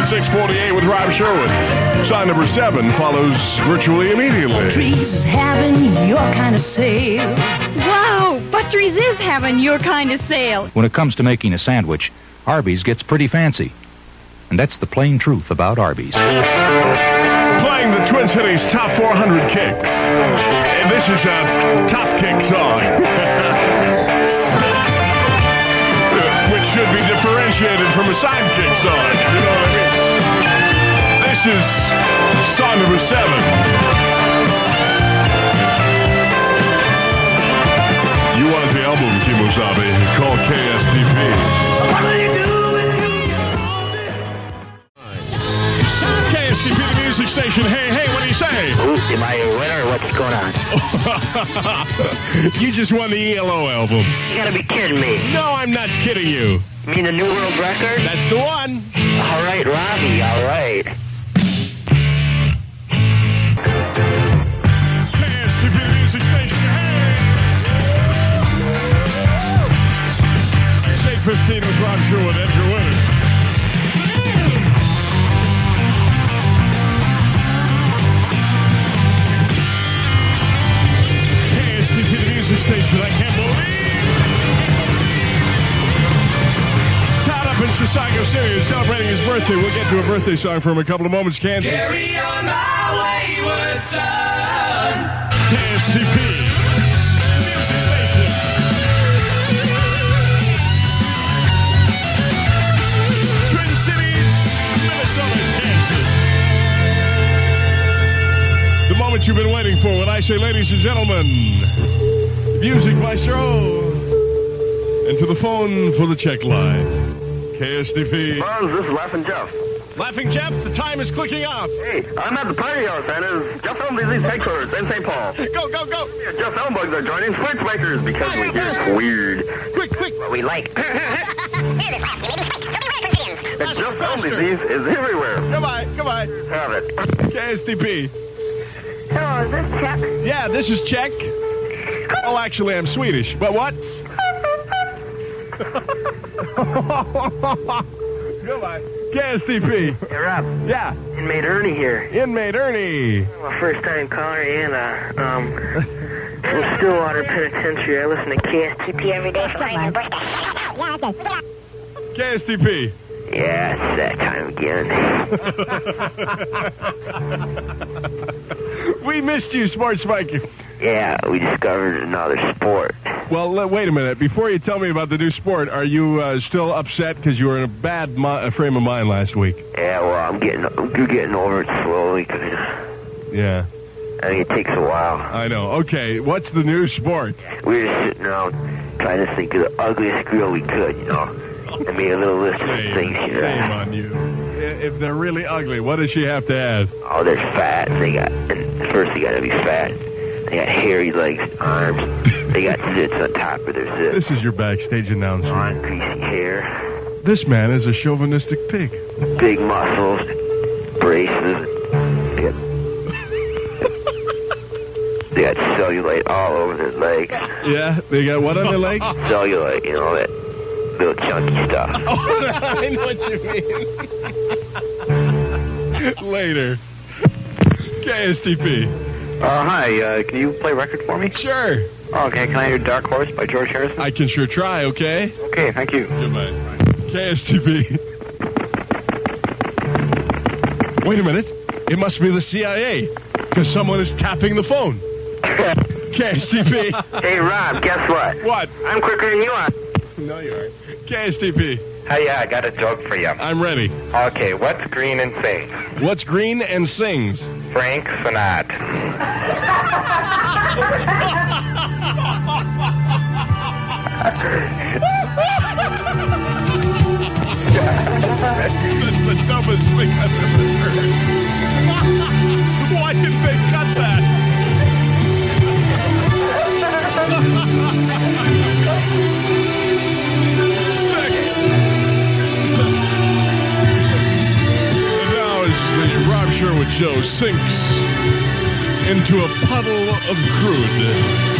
at 6:48 with Rob Sherwood. Song number 7 follows virtually immediately. Butteries is having your kind of sale. Wow, Butteries is having your kind of sale. When it comes to making a sandwich, Arby's gets pretty fancy. And that's the plain truth about Arby's. Playing the Twin Cities Top 400 Kicks. And this is a top kick song. Which should be differentiated from a sidekick song. You know what I mean? This is song number 7. You want the album, Kimosabe? Call KSTP. What do you do? KSTP, the music station. Hey, what do you say? Ooh, am I a winner or what's going on? You just won the ELO album. You gotta be kidding me. No, I'm not kidding you. You mean the New World Record? That's the one. All right, Robbie, all right. KSTP, the music station. Hey! It's 8:15 with Rob Sherwood, Edgar Winter. Station. I can't believe Todd up in Chisago City is celebrating his birthday. We'll get to a birthday song for him in a couple of moments. Kansas. Carry on my wayward son. KSTP. Music station. Twin Cities, Minnesota, Kansas. The moment you've been waiting for when I say, ladies and gentlemen, Music Maestro. And to the phone for the check line. KSTP. Buzz, this is Laughing Jeff. Laughing Jeff, the time is clicking off. Hey, I'm at the party house, and it's Jeff Ellenbugs headquarters in St. Paul. Go. Jeff Ellenbugs are joining Switch Makers because we hear it's weird. Quick. What we like. And Jeff Ellenbugs is everywhere. Goodbye. Have it. KSTP. Hello, is this Chuck? Yeah, this is Czech. Oh, actually, I'm Swedish. But what? Goodbye. KSTP. Hey, Rob. Yeah. Inmate Ernie here. Inmate Ernie. I'm a first-time caller in, from Stillwater Penitentiary. I listen to KSTP every day for my birthday. KSTP. Yeah, it's that time again. We missed you, Sports Spiker. Yeah, we discovered another sport. Well, wait a minute. Before you tell me about the new sport, are you still upset because you were in a bad frame of mind last week? Yeah, well, I'm getting over it slowly, kind of. Yeah. I think it takes a while. I know. Okay, what's the new sport? We were just sitting around trying to think of the ugliest girl we could, you know. I made a little list of things here. Shame on you. If they're really ugly, what does she have to have? Oh, they're fat. First they gotta be fat. They got hairy legs, arms. They got zits on top of their zits. This is your backstage announcement. Long, greasy hair. This man is a chauvinistic pig. Big muscles. Braces. They got cellulite all over their legs. Yeah? They got what on their legs? Cellulite, you know, that little chunky stuff. Oh, I know what you mean. Later. KSTP. Hi, can you play record for me? Sure. Okay, can I hear Dark Horse by George Harrison? I can sure try, okay? Okay, thank you. Goodbye. KSTP. Wait a minute. It must be the CIA, because someone is tapping the phone. KSTP. Hey, Rob, guess what? What? I'm quicker than you are. No, you aren't. KSTP. Hey, I got a joke for you. I'm ready. Okay, what's green and sings? What's green and sings? Frank Sinatra. That's the dumbest thing I've ever heard. Why didn't they cut that? Sick. And now as the Rob Sherwood Show sinks into a puddle of crude.